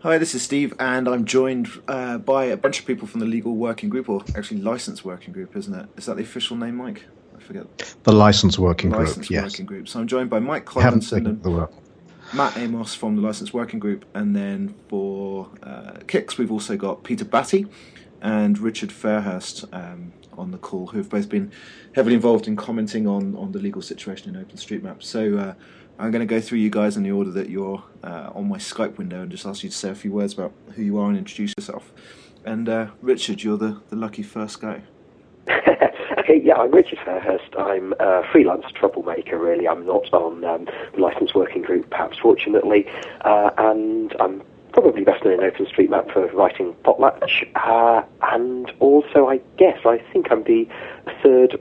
Hi, this is Steve, and I'm joined by a bunch of people from the legal working group, or actually license working group, isn't it? Is that the official name, Mike? I forget. The license working group, License yes. working group. So I'm joined by Mike Collinson and Matt Amos from the license working group, and then for Kicks we've also got Peter Batty and Richard Fairhurst on the call, who have both been heavily involved in commenting on the legal situation in OpenStreetMap. So I'm going to go through you guys in the order that you're on my Skype window and just ask you to say a few words about who you are and introduce yourself. And Richard, you're the lucky first guy. Okay, yeah, I'm Richard Fairhurst. I'm a freelance troublemaker, really. I'm not on the license working group, perhaps fortunately, and I'm probably best known in OpenStreetMap for writing Potlatch, and also I think I'm the third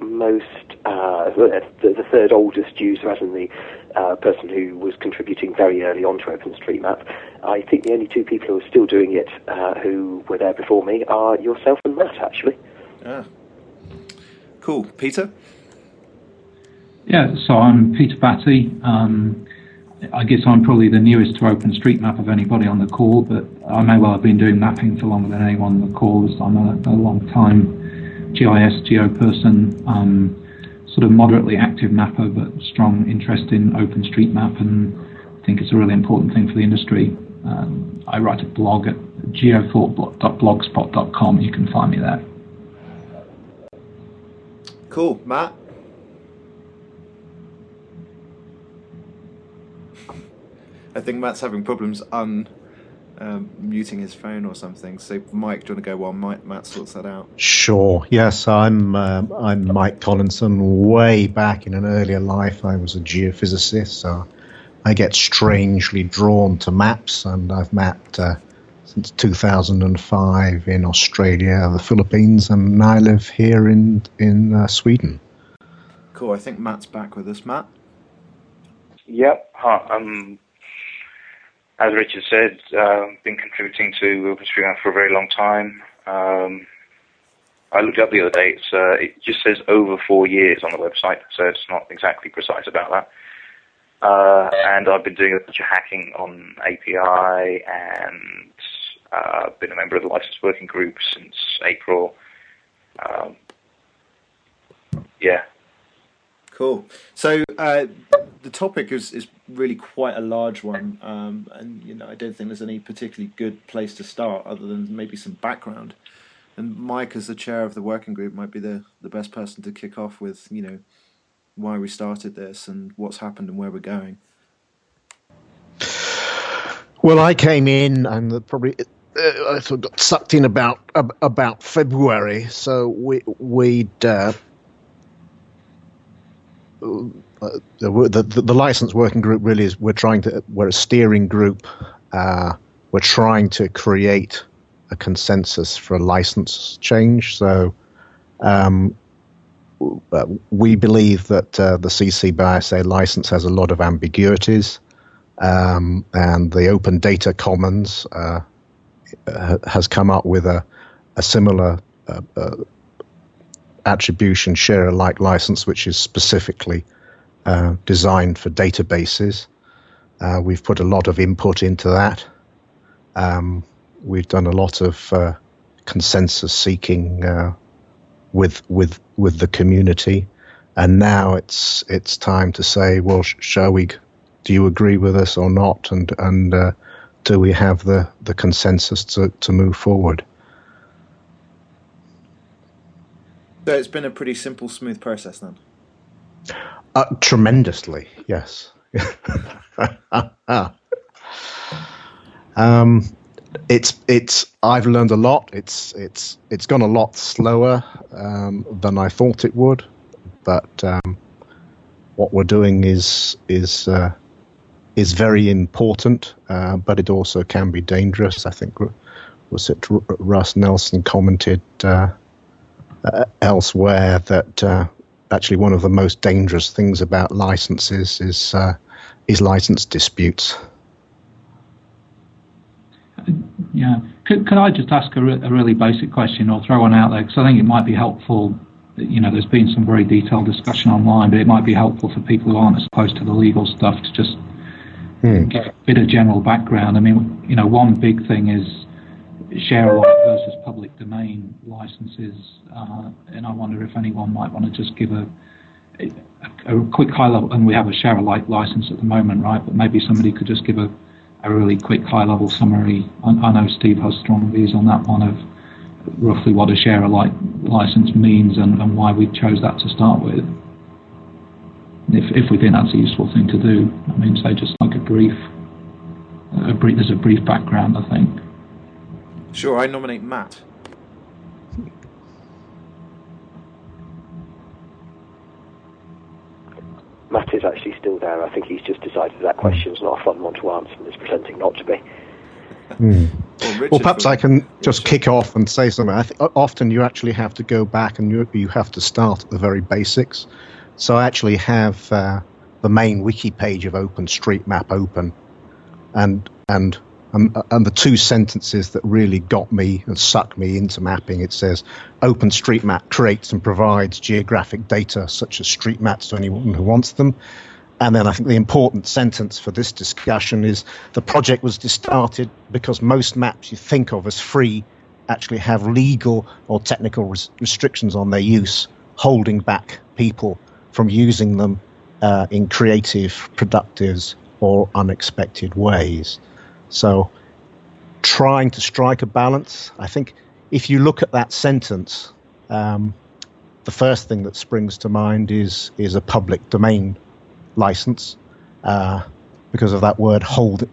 oldest user, as in the person who was contributing very early on to OpenStreetMap. I think the only two people who are still doing it who were there before me are yourself and Matt, actually. Cool. Peter? Yeah, so I'm Peter Batty. I guess I'm probably the newest to OpenStreetMap of anybody on the call, but I may well have been doing mapping for longer than anyone on the call. So I'm a long-time geo person, sort of moderately active mapper, but strong interest in OpenStreetMap, and I think it's a really important thing for the industry. I write a blog at geothought.blogspot.com. You can find me there. Cool. Matt? I think Matt's having problems muting his phone or something. So, Mike, do you want to go while Matt sorts that out? Sure. Yes, I'm Mike Collinson. Way back in an earlier life, I was a geophysicist, so I get strangely drawn to maps, and I've mapped since 2005 in Australia, the Philippines, and I live here in Sweden. Cool. I think Matt's back with us. Matt? Yep. Hi. As Richard said, been contributing to OpenStreetMap for a very long time. I looked up the other day. It just says over 4 years on the website, so it's not exactly precise about that. And I've been doing a bunch of hacking on API, and been a member of the license working group since April. Yeah. Cool. So the topic is really quite a large one, and I don't think there's any particularly good place to start other than maybe some background. And Mike, as the chair of the working group, might be the best person to kick off with, why we started this and what's happened and where we're going. Well, I came in and probably I sort of got sucked in about February, so we'd. The license working group really is we're a steering group. We're trying to create a consensus for a license change. So we believe that the CC by SA license has a lot of ambiguities, and the Open Data Commons has come up with a similar attribution share alike license, which is specifically designed for databases. We've put a lot of input into that. We've done a lot of consensus seeking with the community, and now it's time to say, well, shall we? Do you agree with us or not? And do we have the consensus to move forward? So it's been a pretty simple, smooth process then? Tremendously, yes. I've learned a lot. It's gone a lot slower than I thought it would, but what we're doing is very important, but it also can be dangerous. I think Russ Nelson commented elsewhere that actually one of the most dangerous things about licenses is license disputes. Yeah. Could I just ask a really basic question, or throw one out there, because I think it might be helpful. There's been some very detailed discussion online, but it might be helpful for people who aren't as close to the legal stuff to just give a bit of general background. I mean, you know, one big thing is share alike versus public domain licenses, and I wonder if anyone might want to just give a quick high level, and we have a share alike license at the moment, right? But maybe somebody could just give a really quick high level summary. I know Steve has strong views on that one of roughly what a share alike license means and why we chose that to start with. If we think that's a useful thing to do, I mean, say just like there's a brief background, I think. Sure, I nominate Matt. Matt is actually still there. I think he's just decided that question's not a fun one to answer and is pretending not to be. Well, perhaps I can just kick off and say something. I think often you actually have to go back and you have to start at the very basics. So I actually have the main wiki page of OpenStreetMap open, and the two sentences that really got me and sucked me into mapping. It says, OpenStreetMap creates and provides geographic data such as street maps to anyone who wants them. And then I think the important sentence for this discussion is the project was started because most maps you think of as free actually have legal or technical restrictions on their use, holding back people from using them in creative, productive, or unexpected ways. So trying to strike a balance. I think if you look at that sentence, the first thing that springs to mind is a public domain license, because of that word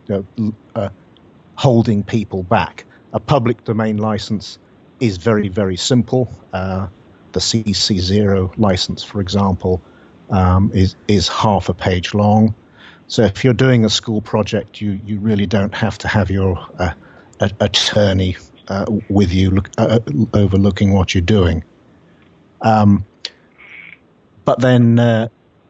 holding people back. A public domain license is very, very simple. The CC0 license, for example, is half a page long. So if you're doing a school project, you really don't have to have your attorney with you overlooking what you're doing. But then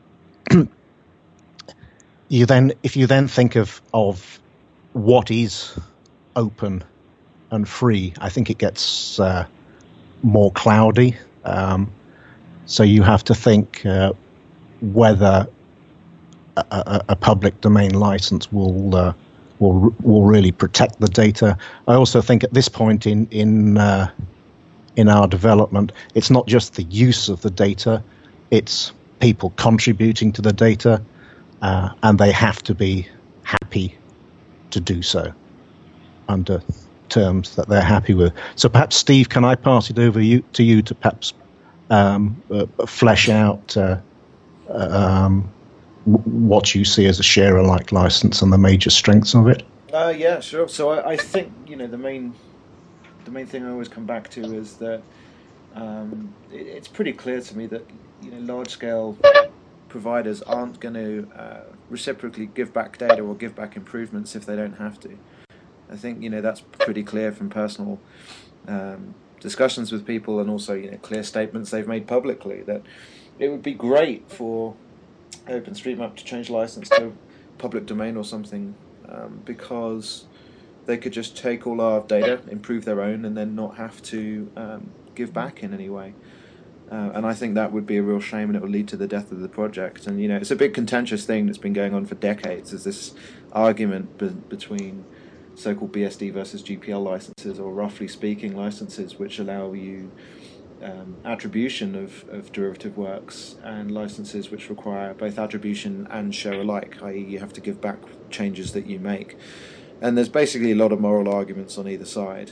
if you then think of what is open and free, I think it gets more cloudy. So you have to think whether a public domain license will really protect the data. I also think at this point in our development, it's not just the use of the data; it's people contributing to the data, and they have to be happy to do so under terms that they're happy with. So perhaps, Steve, can I pass it over to you to perhaps flesh out what you see as a share-alike license and the major strengths of it? Yeah, sure. So I think the main thing I always come back to is that it's pretty clear to me that large-scale providers aren't going to reciprocally give back data or give back improvements if they don't have to. I think that's pretty clear from personal discussions with people, and also clear statements they've made publicly, that it would be great for OpenStreetMap to change license to public domain or something, because they could just take all our data, improve their own, and then not have to give back in any way. And I think that would be a real shame, and it would lead to the death of the project. And it's a big contentious thing that's been going on for decades, is this argument between so-called BSD versus GPL licenses, or roughly speaking licenses which allow you attribution of derivative works, and licenses which require both attribution and share alike, i.e. you have to give back changes that you make. And there's basically a lot of moral arguments on either side.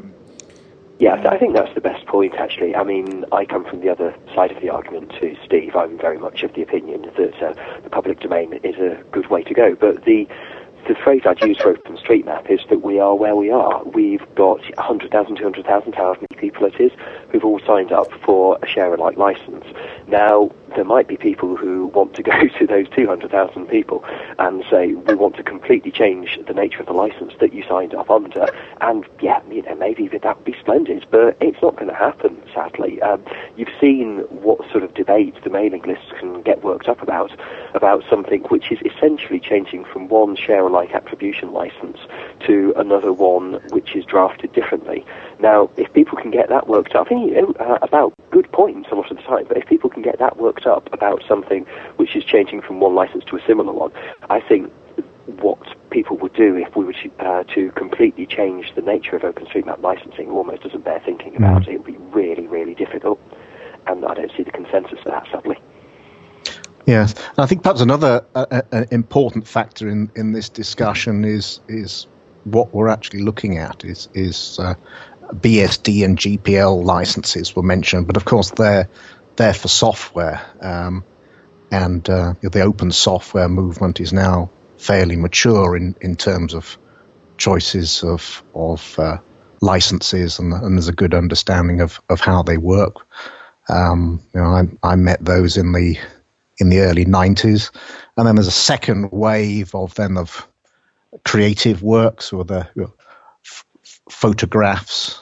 Yeah, I think that's the best point, actually. I mean, I come from the other side of the argument too, Steve. I'm very much of the opinion that the public domain is a good way to go. But the phrase I'd use for OpenStreetMap is that we are where we are. We've got 100,000, 200,000, however many people it is, who've all signed up for a share-alike license. Now, there might be people who want to go to those 200,000 people and say, we want to completely change the nature of the license that you signed up under. And yeah, maybe that would be splendid, but it's not going to happen, sadly. You've seen what sort of debates the mailing lists can get worked up about something which is essentially changing from one share-alike attribution license to another one which is drafted differently. Now, if people can get that worked up, about good points a lot of the time, but if people can get that worked up about something which is changing from one license to a similar one, I think what people would do if we were to completely change the nature of OpenStreetMap licensing almost doesn't bear thinking about. It would be really, really difficult, and I don't see the consensus for that, sadly. Yes, and I think perhaps another important factor in this discussion is what we're actually looking at is BSD and GPL licenses were mentioned, but of course they're for software, and the open software movement is now fairly mature in terms of choices of licenses, and there's a good understanding of how they work. I met those in the early 90s, and then there's a second wave of creative works, or the photographs,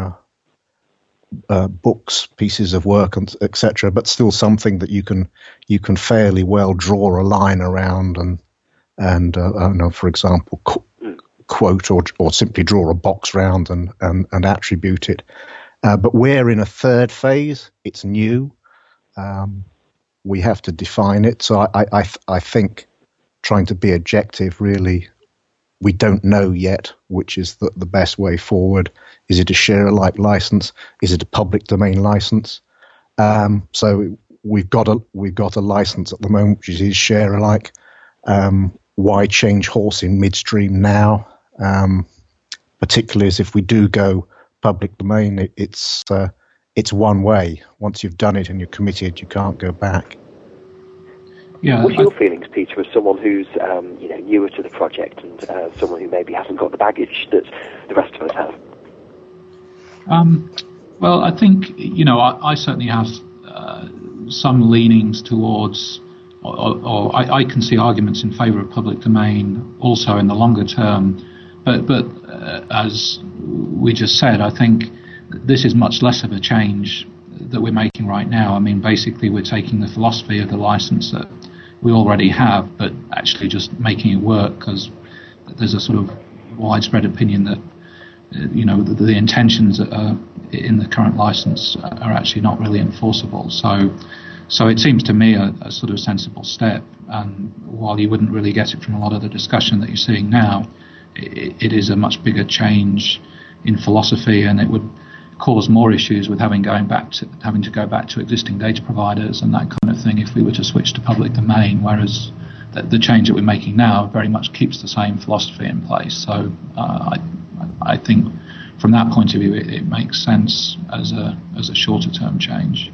books, pieces of work, etc. But still something that you can fairly well draw a line around, and I don't know, for example, quote or simply draw a box round and attribute it. But we're in a third phase. It's new. We have to define it. So I think, trying to be objective, really, we don't know yet which is the best way forward. Is it a share-alike license? Is it a public domain license? So we've got a license at the moment which is share-alike. Why change horse in midstream now? Particularly as if we do go public domain, it's one way. Once you've done it and you're committed, you can't go back. Yeah. What's your feelings, Peter, as someone who's newer to the project and someone who maybe hasn't got the baggage that the rest of us have? Well, I think I certainly have some leanings towards, or I can see arguments in favour of public domain also in the longer term. But as we just said, I think this is much less of a change that we're making right now. I mean, basically, we're taking the philosophy of the license that we already have, but actually just making it work, because there's a sort of widespread opinion that the intentions that are in the current license are actually not really enforceable. So it seems to me a sort of sensible step. And while you wouldn't really get it from a lot of the discussion that you're seeing now, it is a much bigger change in philosophy, and it would cause more issues with having to go back to existing data providers and that kind of thing if we were to switch to public domain, whereas the change that we're making now very much keeps the same philosophy in place. So I think from that point of view it makes sense as a shorter term change.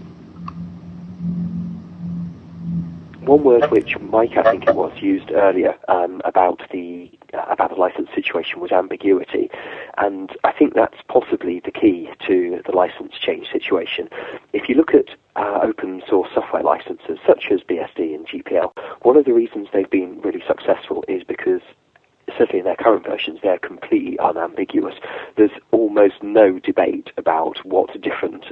One word which Mike, I think it was, used earlier about the license situation was ambiguity, and I think that's possibly the key to the license change situation. If you look at open source software licenses such as BSD and GPL, one of the reasons they've been really successful is because, certainly in their current versions, they're completely unambiguous. There's almost no debate about what different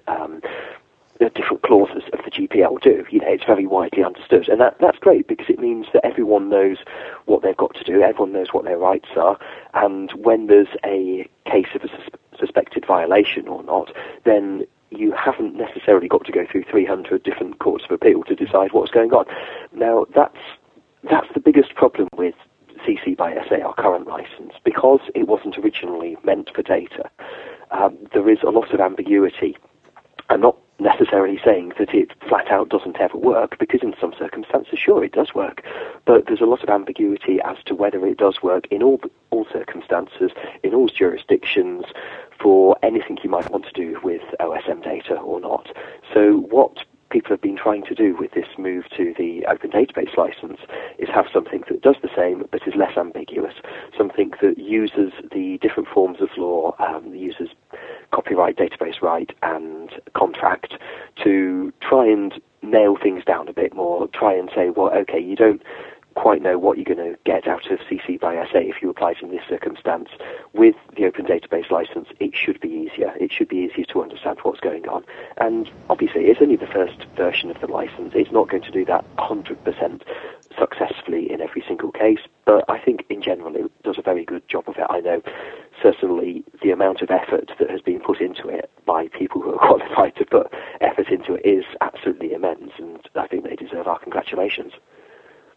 clauses of the GPL do. It's very widely understood, and that's great, because it means that everyone knows what they've got to do, everyone knows what their rights are, and when there's a case of a suspected violation or not, then you haven't necessarily got to go through 300 different courts of appeal to decide what's going on. Now, that's the biggest problem with CC by SA, our current license, because it wasn't originally meant for data. There is a lot of ambiguity. I'm not necessarily saying that it flat out doesn't ever work, because in some circumstances, sure, it does work, but there's a lot of ambiguity as to whether it does work in all circumstances, in all jurisdictions, for anything you might want to do with OSM data or not. So what people have been trying to do with this move to the Open Database license is have something that does the same but is less ambiguous, something that uses the different forms of law, uses copyright, database right, and contract to try and nail things down a bit more, try and say, well, okay, you don't quite know what you're going to get out of CC by SA if you apply it in this circumstance. With the Open Database license, it should be easier. It should be easier to understand what's going on. And obviously, it's only the first version of the license. It's not going to do that 100% successfully in every single case, but I think in general it does a very good job of it. I know certainly the amount of effort that has been put into it by people who are qualified to put effort into it is absolutely immense, and I think they deserve our congratulations.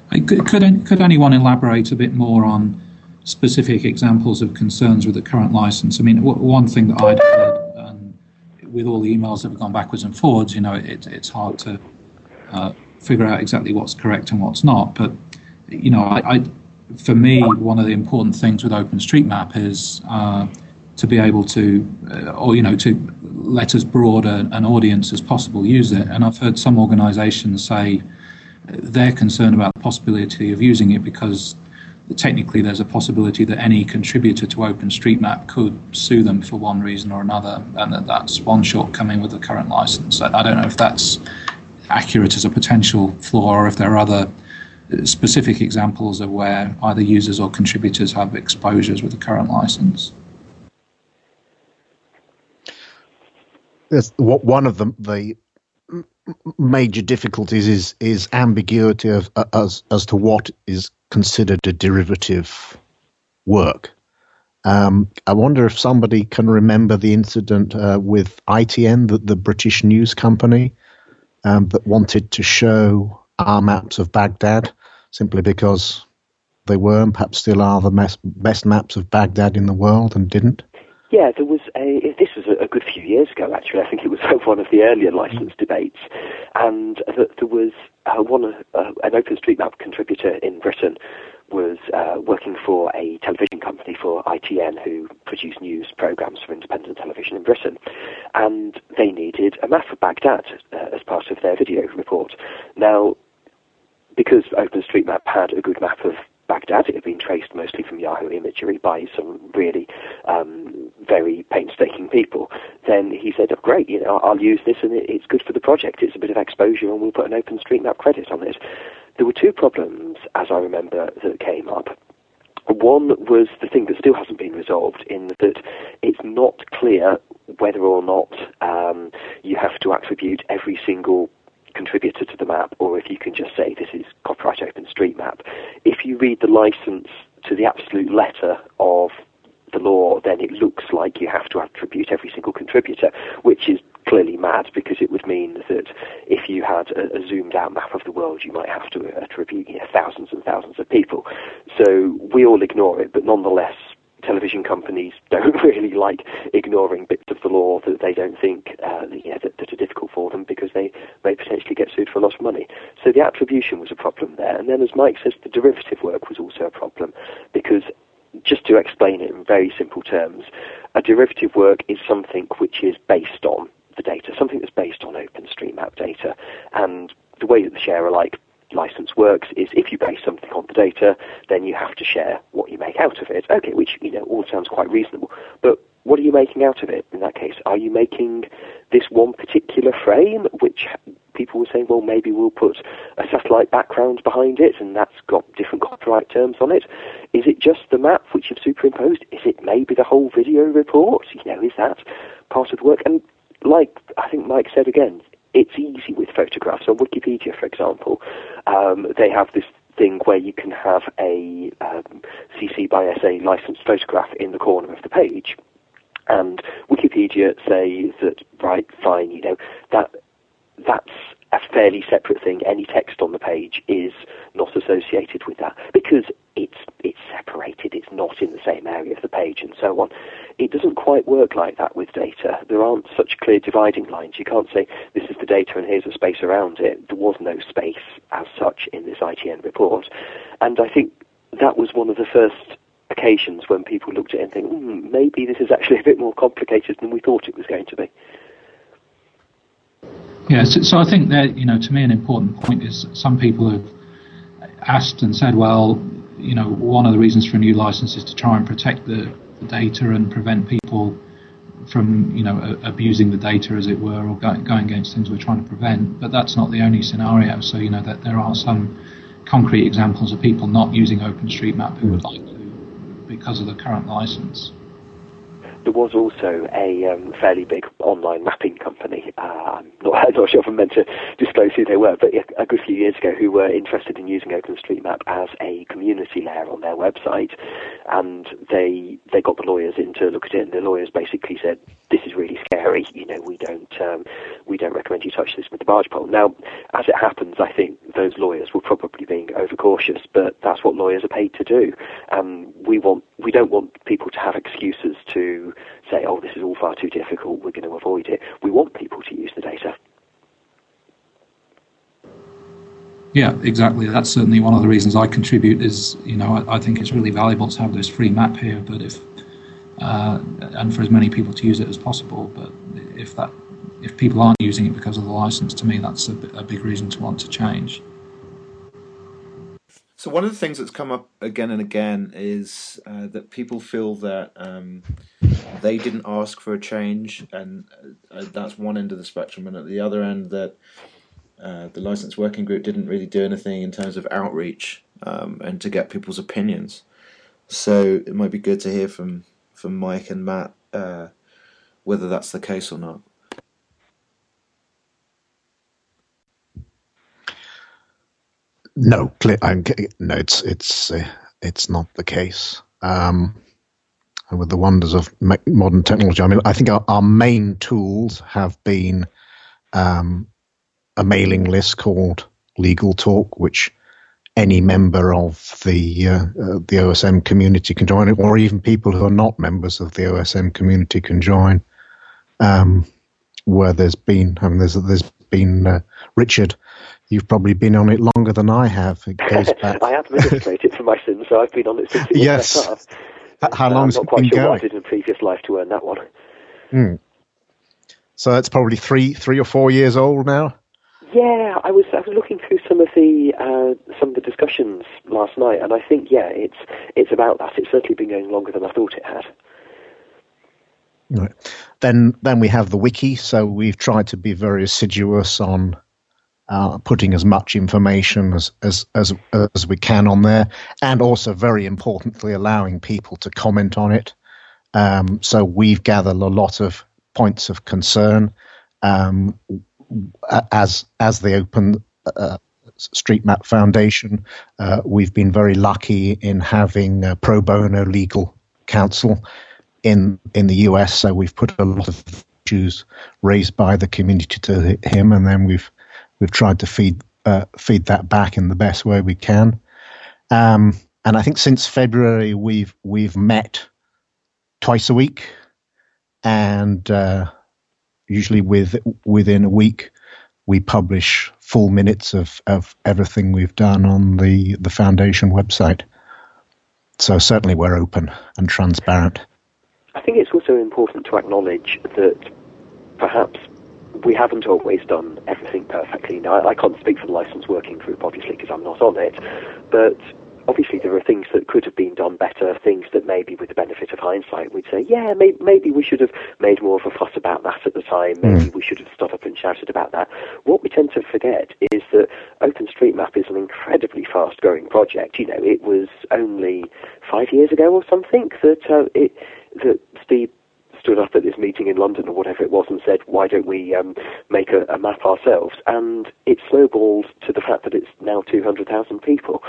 Could anyone elaborate a bit more on specific examples of concerns with the current license? I mean, one thing that I'd heard, with all the emails that have gone backwards and forwards, it's hard to figure out exactly what's correct and what's not. But, for me, one of the important things with OpenStreetMap is to be able to, to let as broad an audience as possible use it. And I've heard some organisations say they're concerned about the possibility of using it because technically there's a possibility that any contributor to OpenStreetMap could sue them for one reason or another, and that's one shortcoming with the current license. I don't know if that's accurate as a potential flaw, or if there are other specific examples of where either users or contributors have exposures with the current license. One of the major difficulties is ambiguity as to what is considered a derivative work. I wonder if somebody can remember the incident with ITN, the British news company, that wanted to show our maps of Baghdad simply because they were and perhaps still are the best maps of Baghdad in the world, and didn't. Yeah, this was a good few years ago, actually. I think it was one of the earlier license debates. And there was an OpenStreetMap contributor in Britain was working for a television company, for ITN, who produce news programs for independent television in Britain. And they needed a map of Baghdad as part of their video report. Now, because OpenStreetMap had a good map of Baghdad, it had been traced mostly from Yahoo imagery by some really very painstaking people, then he said, oh, great, I'll use this and it's good for the project. It's a bit of exposure and we'll put an OpenStreetMap credit on it. There were two problems, as I remember, that came up. One was the thing that still hasn't been resolved, in that it's not clear whether or not you have to attribute every single contributor to the map, or if you can just say this is copyright OpenStreetMap. If you read the license to the absolute letter of the law, then it looks like you have to attribute every single contributor, which is clearly mad, because it would mean that if you had a zoomed out map of the world, you might have to attribute thousands and thousands of people. So we all ignore it, but nonetheless, television companies don't really like ignoring bits of the law that they don't think that are difficult for them, because they may potentially get sued for a lot of money. So the attribution was a problem there. And then, as Mike says, the derivative work was also a problem, because just to explain it in very simple terms, a derivative work is something which is based on the data, something that's based on OpenStreetMap data. And the way that the share-alike license works is if you base something on the data, then you have to share what you make out of it. Okay, which all sounds quite reasonable. But what are you making out of it in that case? Are you making this one particular frame, which people were saying, well, maybe we'll put a satellite background behind it, and that's got different copyright terms on it? Is it just the map which you've superimposed? Is it maybe the whole video report? Is that part of the work? And like I think Mike said again, it's easy with photographs. On Wikipedia, for example, they have this thing where you can have a CC by SA licensed photograph in the corner of the page. And Wikipedia say that, right, fine, that's a fairly separate thing. Any text on the page is not associated with that, because it's separated, it's not in the same area of the page, and so on. It doesn't quite work like that with data. There aren't such clear dividing lines. You can't say, this is the data and here's a space around it. There was no space as such in this ITN report. And I think that was one of the first occasions when people looked at it and think, maybe this is actually a bit more complicated than we thought it was going to be. Yeah, so I think that, to me, an important point is some people have asked and said, well, one of the reasons for a new license is to try and protect the data and prevent people from, abusing the data, as it were, or going against things we're trying to prevent. But that's not the only scenario. So, that there are some concrete examples of people not using OpenStreetMap who would like to, because of the current license. There was also a fairly big online mapping company, I'm not sure if I'm meant to disclose who they were, but a good few years ago, who were interested in using OpenStreetMap as a community layer on their website. And they got the lawyers in to look at it, and the lawyers basically said, this is really scary, we we don't recommend you touch this with the barge pole. Now, as it happens, I think those lawyers were probably being overcautious, but that's what lawyers are paid to do. We don't want people to have excuses to say, oh, this is all far too difficult, we're going to avoid it. We want people to use the data. Yeah, exactly. That's certainly one of the reasons I contribute is, I think it's really valuable to have this free map here, but and for as many people to use it as possible. But if people aren't using it because of the license, to me, that's a big reason to want to change. So one of the things that's come up again and again is that people feel that they didn't ask for a change, and that's one end of the spectrum, and at the other end that the License Working Group didn't really do anything in terms of outreach and to get people's opinions. So it might be good to hear from Mike and Matt whether that's the case or not. No, it's not the case. And with the wonders of modern technology, I mean, I think our main tools have been a mailing list called Legal Talk, which any member of the OSM community can join, or even people who are not members of the OSM community can join. Where there's been Richard, you've probably been on it longer than I have. It goes back. I have administrated for my sins, so I've been on it since it was set up. How long has it been going? I'm not quite sure what I did in a previous life to earn that one. So it's probably three or 4 years old now. Yeah, I was looking through some of the discussions last night, and I think it's about that. It's certainly been going longer than I thought it had. Right. Then we have the wiki. So we've tried to be very assiduous on putting as much information as we can on there, and also very importantly allowing people to comment on it. So we've gathered a lot of points of concern. As the Open Street Map Foundation, we've been very lucky in having pro bono legal counsel in the US. So we've put a lot of issues raised by the community to him, and then we've tried to feed that back in the best way we can. And I think since February we've met twice a week, and usually within a week, we publish full minutes of everything we've done on the foundation website. So certainly we're open and transparent. I think it's also important to acknowledge that perhaps we haven't always done everything perfectly. Now, I can't speak for the License Working Group, obviously, because I'm not on it, but obviously there are things that could have been done better, things that maybe with the benefit of hindsight we'd say, yeah, maybe we should have made more of a fuss about that at the time, maybe we should have stood up and shouted about that. What we tend to forget is that OpenStreetMap is an incredibly fast-growing project. It was only 5 years ago or something that Steve stood up at this meeting in London or whatever it was and said, why don't we make a map ourselves? And it snowballed to the fact that it's now 200,000 people.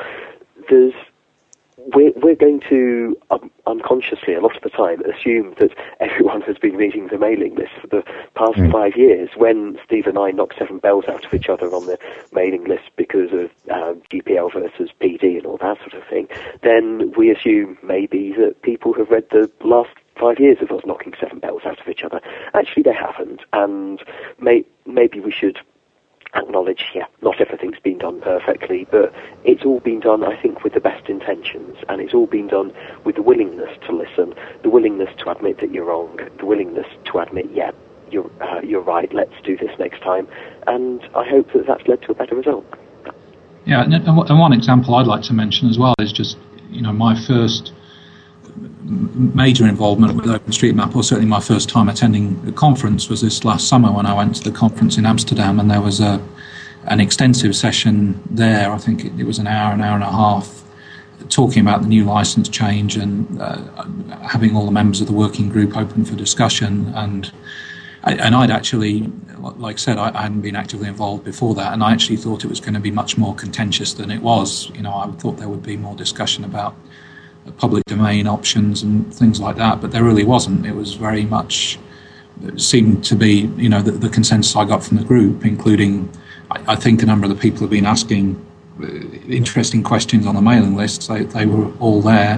We're going to unconsciously, a lot of the time, assume that everyone has been reading the mailing list for the past 5 years. When Steve and I knock 7 bells out of each other on the mailing list because of GPL versus PD and all that sort of thing, then we assume maybe that people have read the last 5 years of us knocking 7 bells out of each other. Actually, they haven't, and maybe we should acknowledge, not everything's been done perfectly, but it's all been done, I think, with the best intentions, and it's all been done with the willingness to listen, the willingness to admit that you're wrong, the willingness to admit, you're right, let's do this next time, and I hope that that's led to a better result. Yeah, and one example I'd like to mention as well is just, my first major involvement with OpenStreetMap, or certainly my first time attending a conference, was this last summer when I went to the conference in Amsterdam, and there was an extensive session there. I think it was an hour and a half, talking about the new license change and having all the members of the working group open for discussion. And I'd actually, like I said, I hadn't been actively involved before that, and I actually thought it was going to be much more contentious than it was. I thought there would be more discussion about public domain options and things like that, but there really wasn't. It was very much seemed to be, the consensus I got from the group, including, I think a number of the people have been asking interesting questions on the mailing list. They were all there.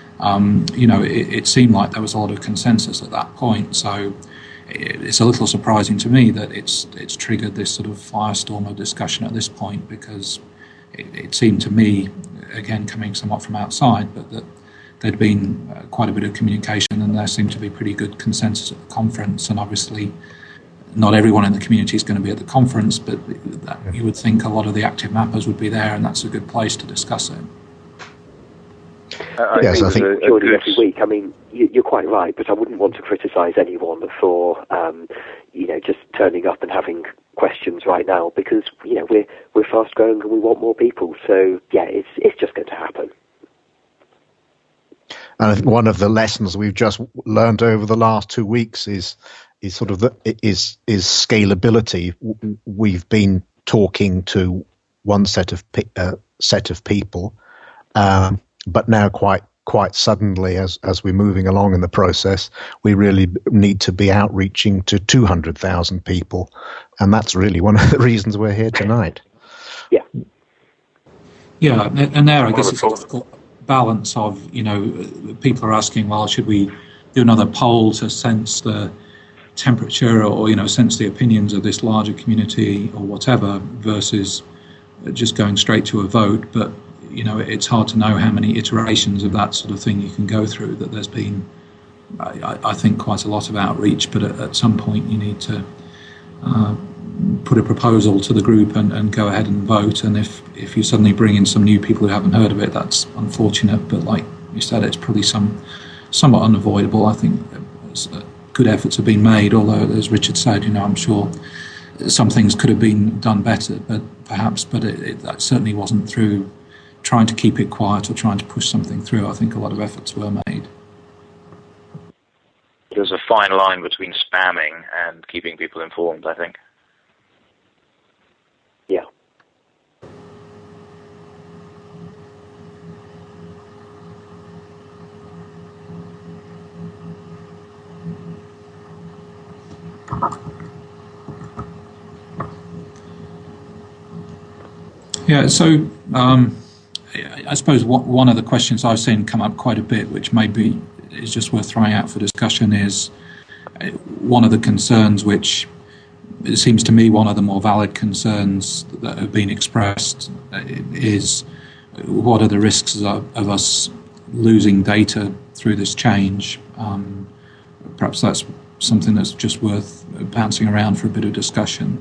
It seemed like there was a lot of consensus at that point. So it's a little surprising to me that it's triggered this sort of firestorm of discussion at this point, because it seemed to me, again, coming somewhat from outside, but that there'd been quite a bit of communication, and there seemed to be pretty good consensus at the conference. And obviously, not everyone in the community is going to be at the conference, but you would think a lot of the active mappers would be there, and that's a good place to discuss it. I think joining every week. I mean, you're quite right, but I wouldn't want to criticise anyone for, just turning up and having questions right now, because we're fast growing and we want more people. So yeah, it's just going to happen. And I think one of the lessons we've just learned over the last 2 weeks is scalability. We've been talking to one set of people, but now quite suddenly, as we're moving along in the process, we really need to be outreaching to 200,000 people, and that's really one of the reasons we're here tonight. Yeah. Yeah, and there I guess it's a difficult balance of, people are asking, well, should we do another poll to sense the temperature or sense the opinions of this larger community or whatever, versus just going straight to a vote. But it's hard to know how many iterations of that sort of thing you can go through. That there's been, I think, quite a lot of outreach, but at some point you need to put a proposal to the group and go ahead and vote. And if you suddenly bring in some new people who haven't heard of it, that's unfortunate. But like you said, it's probably somewhat unavoidable. I think good efforts have been made, although, as Richard said, I'm sure some things could have been done better, but that certainly wasn't through trying to keep it quiet or trying to push something through. I think a lot of efforts were made. There's a fine line between spamming and keeping people informed, I think. Yeah. Yeah, so I suppose one of the questions I've seen come up quite a bit, which maybe is just worth throwing out for discussion, is one of the concerns, which it seems to me one of the more valid concerns that have been expressed, is what are the risks of us losing data through this change. Perhaps that's something that's just worth bouncing around for a bit of discussion.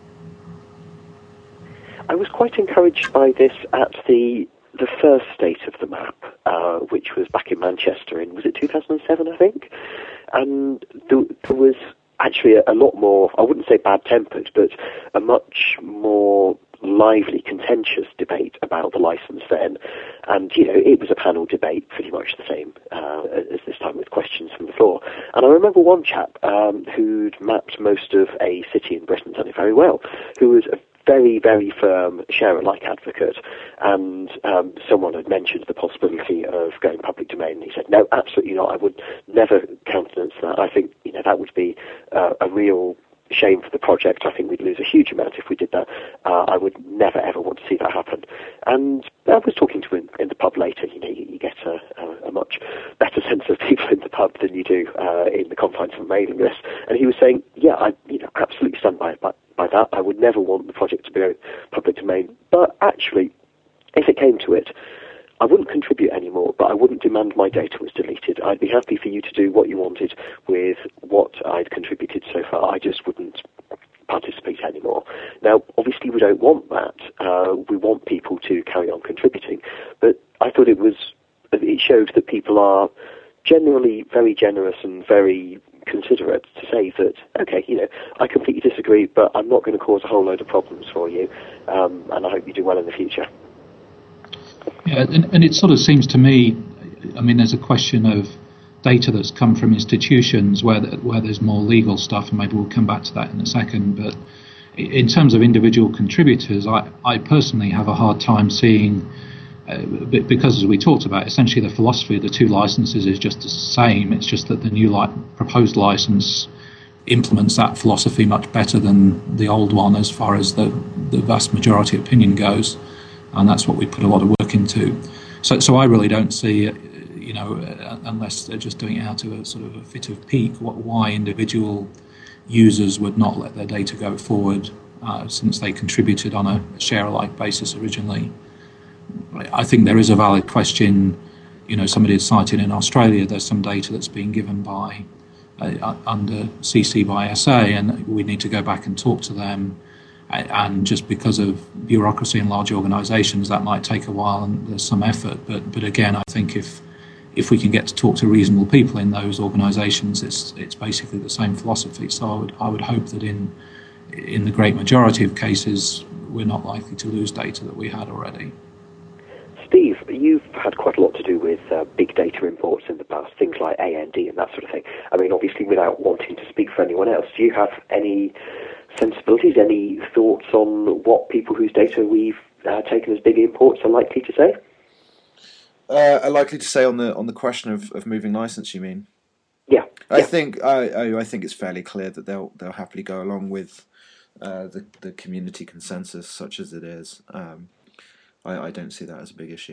I was quite encouraged by this at the first state of the map, which was back in Manchester was it 2007, I think? And there was actually a lot more, I wouldn't say bad-tempered, but a much more lively, contentious debate about the licence then. And, it was a panel debate, pretty much the same as this time, with questions from the floor. And I remember one chap who'd mapped most of a city in Britain, done it very well, who was a very, very firm share-alike advocate, and someone had mentioned the possibility of going public domain, and he said, no, absolutely not, I would never countenance that. I think, that would be a real shame for the project. I think we'd lose a huge amount if we did that. I would never, ever want to see that happen. And I was talking to him in the pub later. You get a much better sense of people in the pub than you do in the confines of a mailing list. And he was saying, yeah, I absolutely stand by that. I would never want the project to be public domain. But actually, if it came to it, I wouldn't contribute anymore, but I wouldn't demand my data was deleted. I'd be happy for you to do what you wanted with what I'd contributed so far. I just wouldn't participate anymore. Now, obviously, we don't want that. We want people to carry on contributing. But I thought it showed that people are generally very generous and very considerate to say that, okay, I completely disagree, but I'm not going to cause a whole load of problems for you, and I hope you do well in the future. Yeah, and it sort of seems to me, there's a question of data that's come from institutions where there's more legal stuff, and maybe we'll come back to that in a second, but in terms of individual contributors, I personally have a hard time seeing, because as we talked about, essentially the philosophy of the two licenses is just the same. It's just that the new proposed license implements that philosophy much better than the old one as far as the vast majority opinion goes, and that's what we put a lot of work into. So I really don't see, unless they're just doing it out of a sort of a fit of pique, why individual users would not let their data go forward, since they contributed on a share-alike basis originally. I think there is a valid question. Somebody had cited in Australia, there's some data that's being given by under CC by SA, and we need to go back and talk to them. And just because of bureaucracy in large organisations, that might take a while, and there's some effort. But again, I think if we can get to talk to reasonable people in those organisations, it's basically the same philosophy. So I would hope that in the great majority of cases, we're not likely to lose data that we had already. Steve, you've had quite a lot to do with big data imports in the past, things like AND and that sort of thing. I mean, obviously, without wanting to speak for anyone else, do you have any sensibilities, any thoughts on what people whose data we've taken as big imports are likely to say? Are likely to say on the question of moving license, you mean? Yeah. I think it's fairly clear that they'll happily go along with the community consensus, such as it is. I don't see that as a big issue.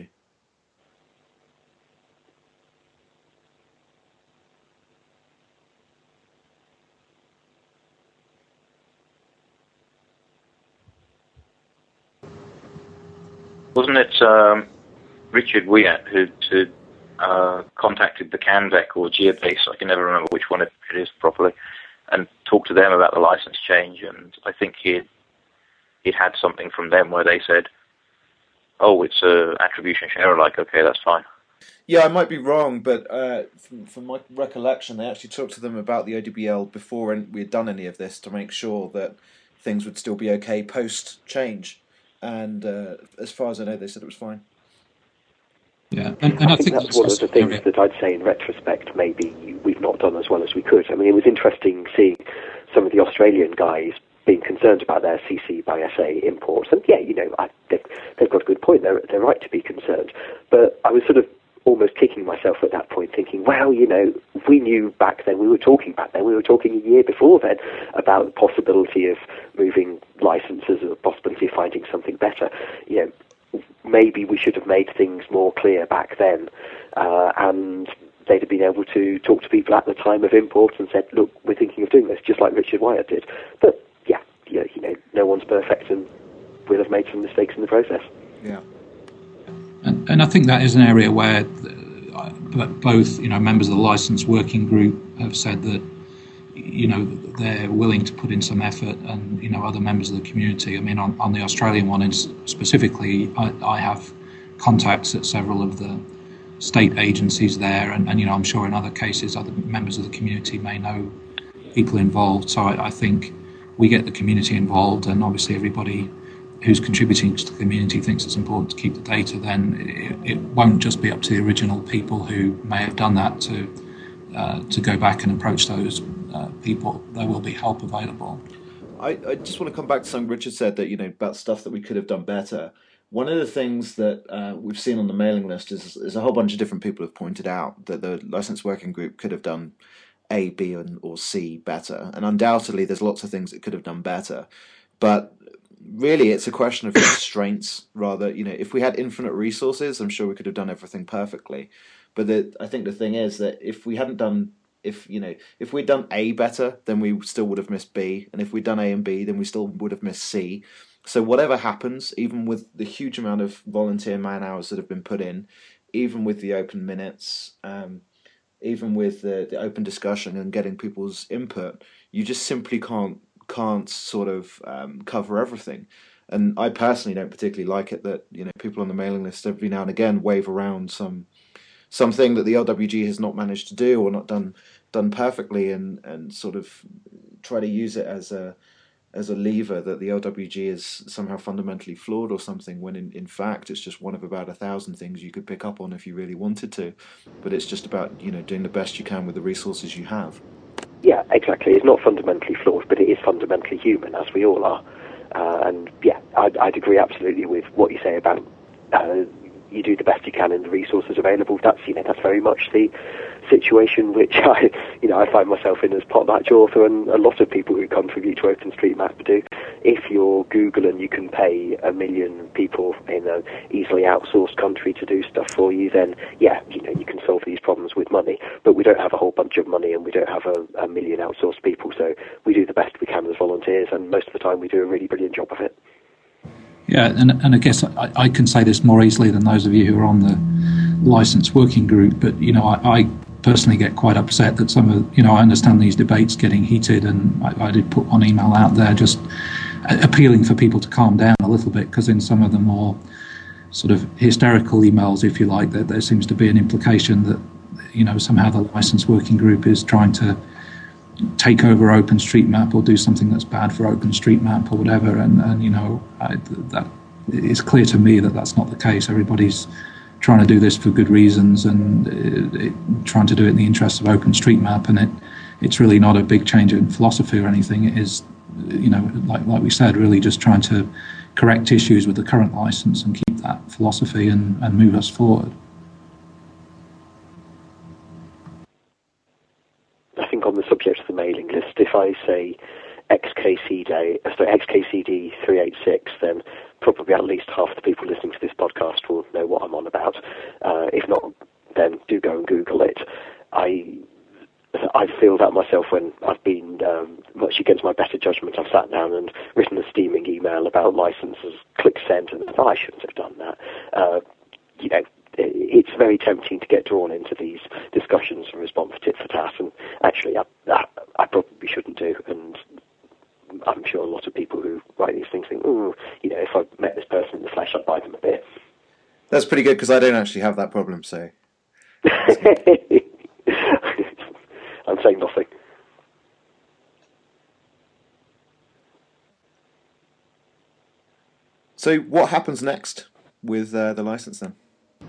Wasn't it Richard Wyatt who contacted the CanVec or Geobase, I can never remember which one it is properly, and talked to them about the license change, and I think he'd had something from them where they said, oh, it's attribution share alike, okay, that's fine. Yeah, I might be wrong, but from my recollection, they actually talked to them about the ODBL before we had done any of this to make sure that things would still be okay post-change. And as far as I know, they said it was fine. Yeah, and I think that's one of the things that I'd say in retrospect maybe we've not done as well as we could. I mean, it was interesting seeing some of the Australian guys being concerned about their CC by SA imports. And yeah, they've got a good point. They're right to be concerned. But I was sort of almost kicking myself at that point, thinking, well, we knew back then, we were talking a year before then about the possibility of moving licenses or the possibility of finding something better. Maybe we should have made things more clear back then, and they'd have been able to talk to people at the time of import and said, look, we're thinking of doing this, just like Richard Wyatt did. But yeah, no one's perfect, and we'll have made some mistakes in the process. Yeah. And I think that is an area where both members of the license working group have said that they're willing to put in some effort, and other members of the community. I mean, on the Australian one specifically, I have contacts at several of the state agencies there, and I'm sure in other cases other members of the community may know people involved. So I think we get the community involved, and obviously everybody who's contributing to the community thinks it's important to keep the data, then it won't just be up to the original people who may have done that to go back and approach those people. There will be help available. I just want to come back to something Richard said, that about stuff that we could have done better. One of the things that we've seen on the mailing list is a whole bunch of different people have pointed out that the License Working Group could have done A, B, or C better, and undoubtedly there's lots of things it could have done better, but really it's a question of constraints rather. If we had infinite resources, I'm sure we could have done everything perfectly, but I think the thing is that if we'd done A better, then we still would have missed B, and if we'd done A and B, then we still would have missed C. So whatever happens, even with the huge amount of volunteer man hours that have been put in, even with the open minutes, even with the open discussion and getting people's input, you just simply can't sort of cover everything. And I personally don't particularly like it that people on the mailing list every now and again wave around something that the LWG has not managed to do or not done perfectly, and sort of try to use it as a lever that the LWG is somehow fundamentally flawed or something, when in fact it's just one of about 1,000 things you could pick up on if you really wanted to. But it's just about doing the best you can with the resources you have. Yeah, exactly. It's not fundamentally flawed, but it is fundamentally human, as we all are. And yeah, I'd agree absolutely with what you say about you do the best you can in the resources available. That's very much the situation which I find myself in as pot match author, and a lot of people who contribute to OpenStreetMap do. If you're Google and you can pay 1 million people in an easily outsourced country to do stuff for you, then yeah, you can solve these problems with money. But we don't have a whole bunch of money, and we don't have a 1 million outsourced people, so we do the best we can as volunteers, and most of the time we do a really brilliant job of it. Yeah, and I guess I can say this more easily than those of you who are on the license working group, but I personally get quite upset that some of I understand these debates getting heated, and I did put one email out there just appealing for people to calm down a little bit, because in some of the more sort of hysterical emails, if you like, that there seems to be an implication that somehow the license working group is trying to take over OpenStreetMap or do something that's bad for OpenStreetMap or whatever, and that it's clear to me that that's not the case. Everybody's trying to do this for good reasons, and trying to do it in the interest of OpenStreetMap, and it's really not a big change in philosophy or anything. It is, like we said, really just trying to correct issues with the current license and keep that philosophy and move us forward. I think on the subject of the mailing list, if I say XKCD 386, then probably at least half the people listening to this podcast will know what I'm on about. If not, then do go and Google it. I feel that myself when I've been much against my better judgment. I've sat down and written a steaming email about licenses, click send, and I shouldn't have done that. It's very tempting to get drawn into these discussions and respond for tit for tat, and actually I probably shouldn't do, and I'm sure a lot of people who write these things think, if I met this person in the flesh, I'd buy them a beer. That's pretty good, because I don't actually have that problem, so... I'm saying nothing. So what happens next with the license then?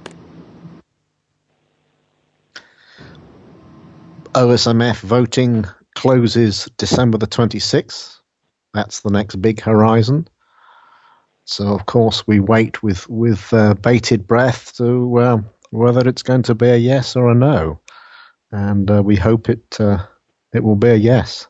OSMF voting closes December the 26th. That's the next big horizon. So, of course, we wait with bated breath to whether it's going to be a yes or a no. And we hope it will be a yes.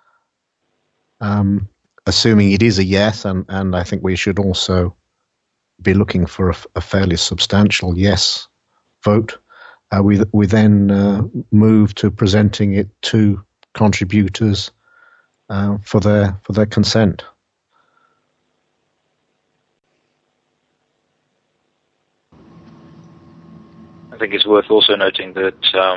Assuming it is a yes, and I think we should also be looking for a fairly substantial yes vote. We then move to presenting it to contributors for their consent. I think it's worth also noting that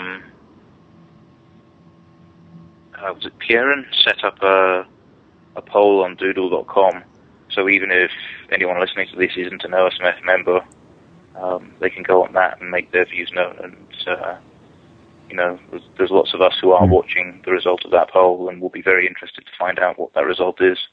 was it Kieran set up a poll on Doodle.com, so even if anyone listening to this isn't an OSMF member, they can go on that and make their views known. And there's lots of us who are watching the result of that poll, and will be very interested to find out what that result is.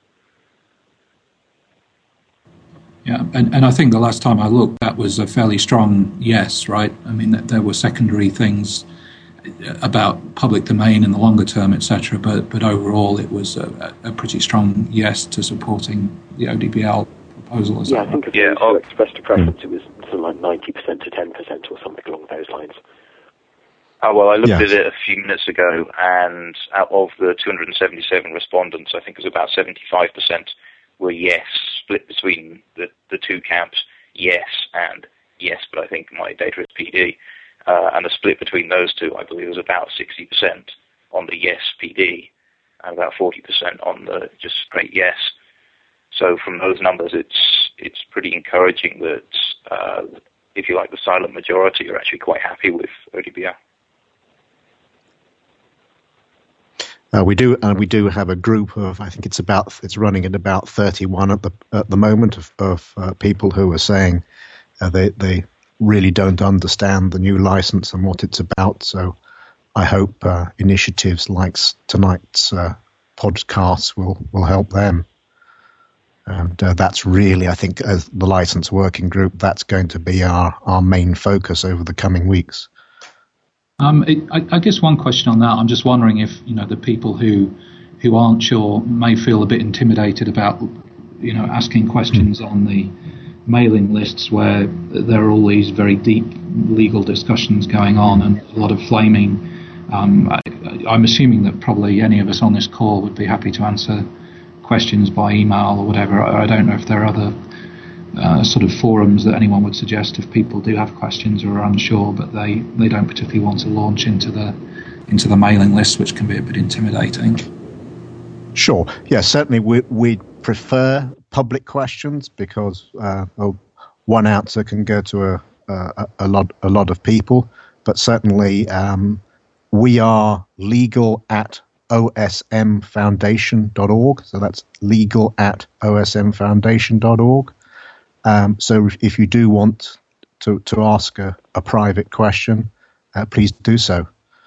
Yeah, and I think the last time I looked, that was a fairly strong yes, right? I mean, there were secondary things about public domain in the longer term, etc. But overall, it was a pretty strong yes to supporting the ODBL proposal. Yeah, I think if you expressed a preference, it was something like 90% to 10% or something along those lines. Oh, well, I looked at it a few minutes ago, and out of the 277 respondents, I think it was about 75% were yes, split between the two camps, yes and yes, but I think my data is PD. And the split between those two, I believe, was about 60% on the yes PD and about 40% on the just straight yes. So from those numbers, it's pretty encouraging that, if you like, the silent majority are actually quite happy with ODBL. We do have a group of, I think it's running at about 31 at the moment of people who are saying they really don't understand the new license and what it's about. So I hope initiatives like tonight's podcasts will help them. And that's really, I think, as the license working group, that's going to be our main focus over the coming weeks. I guess one question on that. I'm just wondering if the people who aren't sure may feel a bit intimidated about asking questions on the mailing lists where there are all these very deep legal discussions going on and a lot of flaming. I'm assuming that probably any of us on this call would be happy to answer questions by email or whatever. I don't know if there are other sort of forums that anyone would suggest if people do have questions or are unsure, but they don't particularly want to launch into the mailing list, which can be a bit intimidating. Sure. Yeah, certainly we'd prefer public questions because one answer can go to a lot of people, but certainly we are legal@osmfoundation.org, so that's legal@osmfoundation.org. So if you do want to ask a private question, please do so.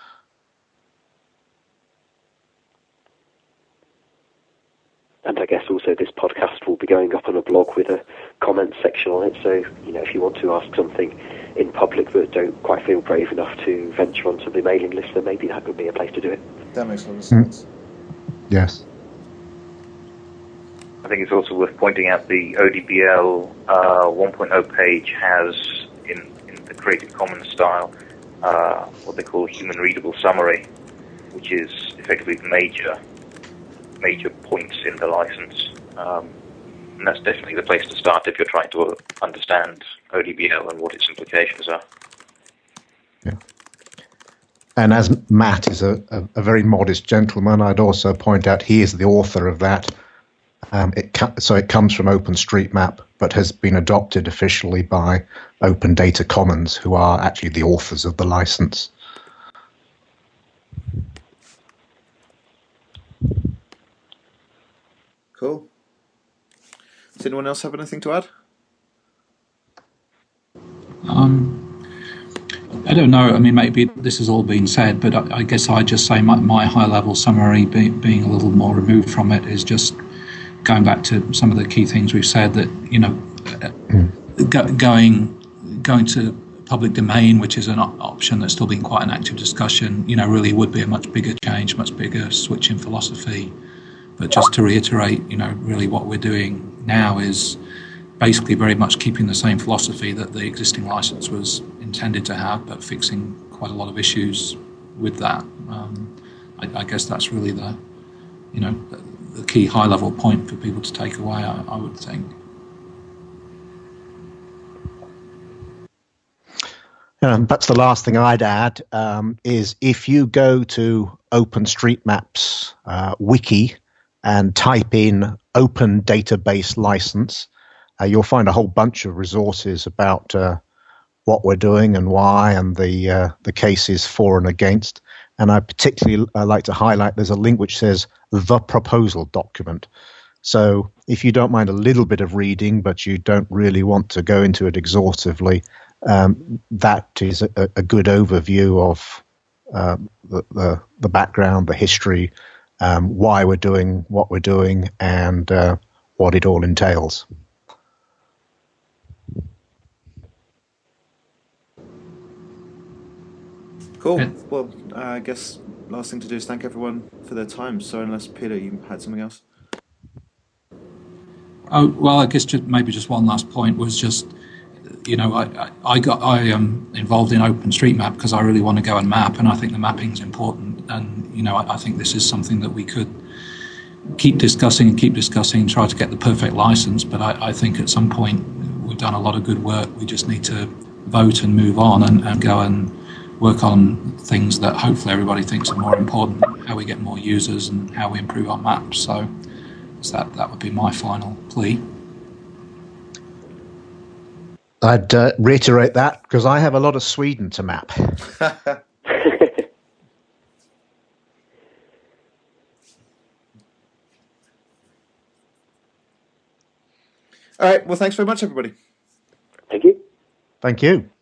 And I guess also this podcast will be going up on a blog with a comment section on it. So, if you want to ask something in public but don't quite feel brave enough to venture onto the mailing list, then maybe that would be a place to do it. That makes a lot of sense. Yes. I think it's also worth pointing out the ODBL 1.0 page has, in the Creative Commons style, what they call human readable summary, which is effectively the major points in the license. And that's definitely the place to start if you're trying to understand ODBL and what its implications are. Yeah. And as Matt is a very modest gentleman, I'd also point out he is the author of that. So it comes from OpenStreetMap, but has been adopted officially by Open Data Commons, who are actually the authors of the license. Cool. Does anyone else have anything to add? I don't know. I mean, maybe this has all been said, but I guess I'd just say my high-level summary, being a little more removed from it, is just going back to some of the key things we've said, that, going to public domain, which is an option that's still been quite an active discussion, really would be a much bigger change, much bigger switch in philosophy. But just to reiterate, really what we're doing now is basically very much keeping the same philosophy that the existing license was intended to have, but fixing quite a lot of issues with that. I guess that's really the key high-level point for people to take away, I would think. Perhaps the last thing I'd add is if you go to OpenStreetMap's wiki and type in Open Database License, you'll find a whole bunch of resources about what we're doing and why, and the cases for and against. And I particularly like to highlight there's a link which says the proposal document. So if you don't mind a little bit of reading, but you don't really want to go into it exhaustively, that is a good overview of the background, the history, why we're doing what we're doing, and what it all entails. Cool. Well, I guess last thing to do is thank everyone for their time. So unless, Peter, you had something else? Oh, well, I guess just one last point was just, I am involved in OpenStreetMap because I really want to go and map, and I think the mapping's important. And, I think this is something that we could keep discussing, try to get the perfect license. But I think at some point we've done a lot of good work. We just need to vote and move on and go and work on things that hopefully everybody thinks are more important, how we get more users and how we improve our maps. So that would be my final plea. I'd reiterate that because I have a lot of Sweden to map. All right. Well, thanks very much, everybody. Thank you. Thank you.